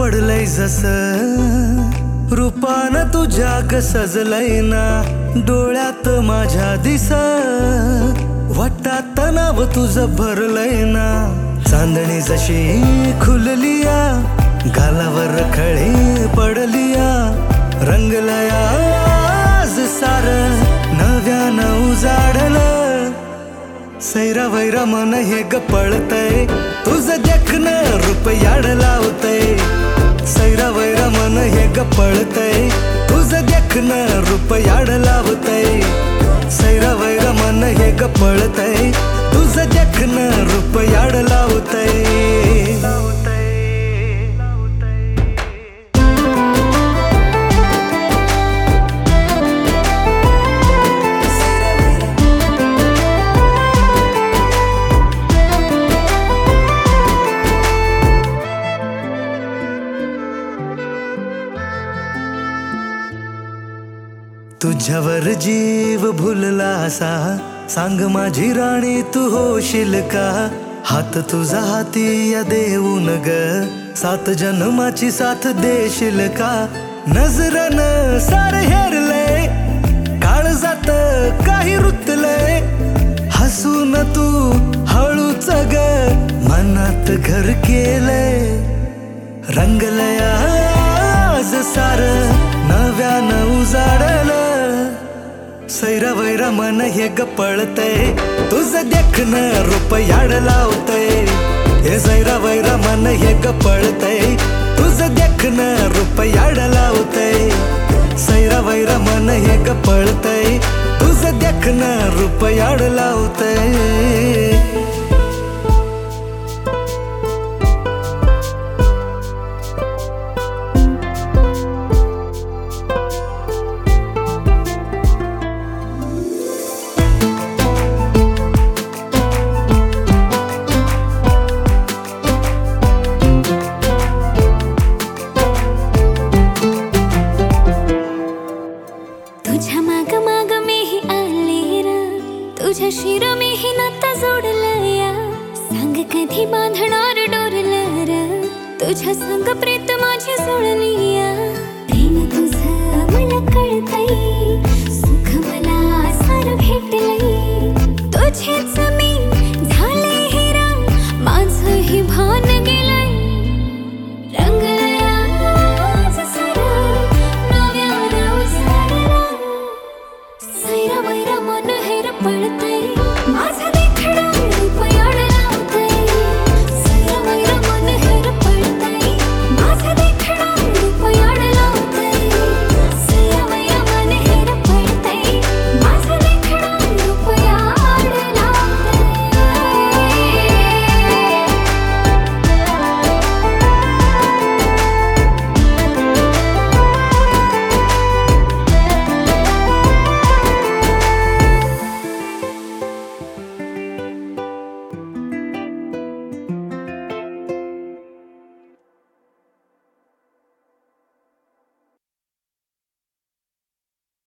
पडलंय जस रूपान तुझ्या ग सजलंय ना डोळ्यात माझ्या दिस वाटतात नाव तुझं भरलंय ना चांदणी जशी खुललिया गालावर खळे पडलिया रंगलया आज सार नव्यानं उजाडलं सैरा वैरा मन हे ग पळतय तुझं देखणं रूप याड लावतय सैरा वैरा मन हे ग पळतय तुझं देखणं रूप याड लावतय सैरा वैरा मन हे ग पळतय तुझं देखणं रूप याड लावतय तुझ्यावर जीव भुलला असा सांग माझी राणी तू होशील का हात तुझा हाती या देऊन ग सात जन्माची साथ देशील का नजरन सार हेरले काळजात काही रुतले हसून तू हळूच ग मनात घर केले रंगलया आज सार नव्यानं उजाडलं सैरा वैरा मन हे ग पळतय तुझं देखणं रूप याड लावतय हे सैरा वैरा मन हे ग पळतय तुझं देखणं रूप याड लावतय सैरा वैरा मन हे ग पळतय तुझं देखणं रूप याड लावतय तुझ्या माग माग मीही आले र तुझ्या शिर मीही नाता जोडलं या सांग कधी बांधणार डोरलं र तुझ्या संग प्रीत माझी जुळली